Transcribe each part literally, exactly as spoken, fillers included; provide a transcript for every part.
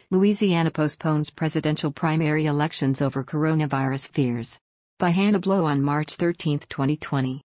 Louisiana postpones presidential primary elections over coronavirus fears. By Hannah Blow on March thirteenth, twenty twenty.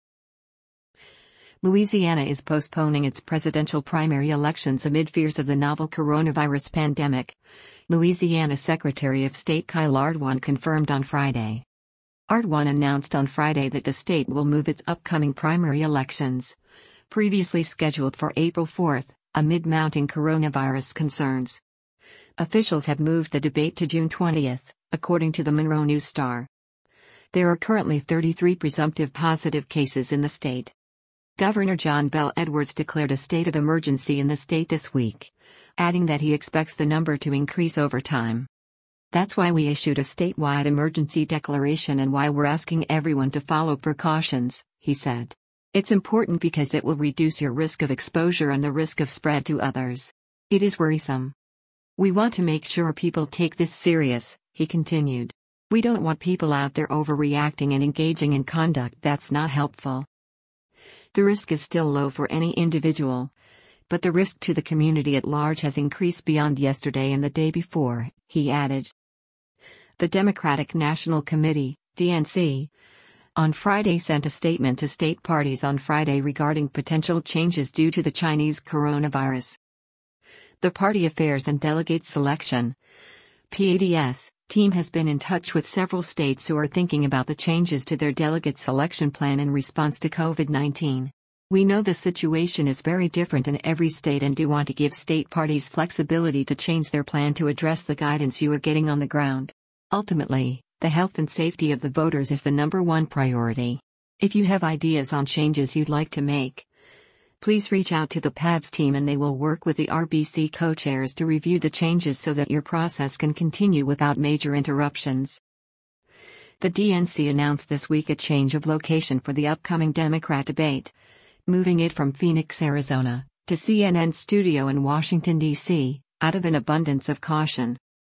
Louisiana is postponing its presidential primary elections amid fears of the novel coronavirus pandemic. Louisiana Secretary of State Kyle Ardoin confirmed on Friday. Ardoin announced on Friday that the state will move its upcoming primary elections, previously scheduled for April fourth, amid mounting coronavirus concerns. Officials have moved the debate to June twentieth, according to the Monroe News Star. There are currently thirty-three presumptive positive cases in the state. Governor John Bel Edwards declared a state of emergency in the state this week, adding that he expects the number to increase over time. That's why we issued a statewide emergency declaration and why we're asking everyone to follow precautions, he said. It's important because it will reduce your risk of exposure and the risk of spread to others. It is worrisome. We want to make sure people take this serious, he continued. We don't want people out there overreacting and engaging in conduct that's not helpful. The risk is still low for any individual, but the risk to the community at large has increased beyond yesterday and the day before, he added. The Democratic National Committee, D N C, on Friday sent a statement to state parties on Friday regarding potential changes due to the Chinese coronavirus. The Party Affairs and Delegate Selection (P A D S) team has been in touch with several states who are thinking about the changes to their delegate selection plan in response to COVID nineteen. We know the situation is very different in every state and do want to give state parties flexibility to change their plan to address the guidance you are getting on the ground. Ultimately, the health and safety of the voters is the number one priority. If you have ideas on changes you'd like to make, please reach out to the P A D S team and they will work with the R B C co-chairs to review the changes so that your process can continue without major interruptions. The D N C announced this week a change of location for the upcoming Democrat debate, moving it from Phoenix, Arizona, to C N N's studio in Washington, D C, out of an abundance of caution.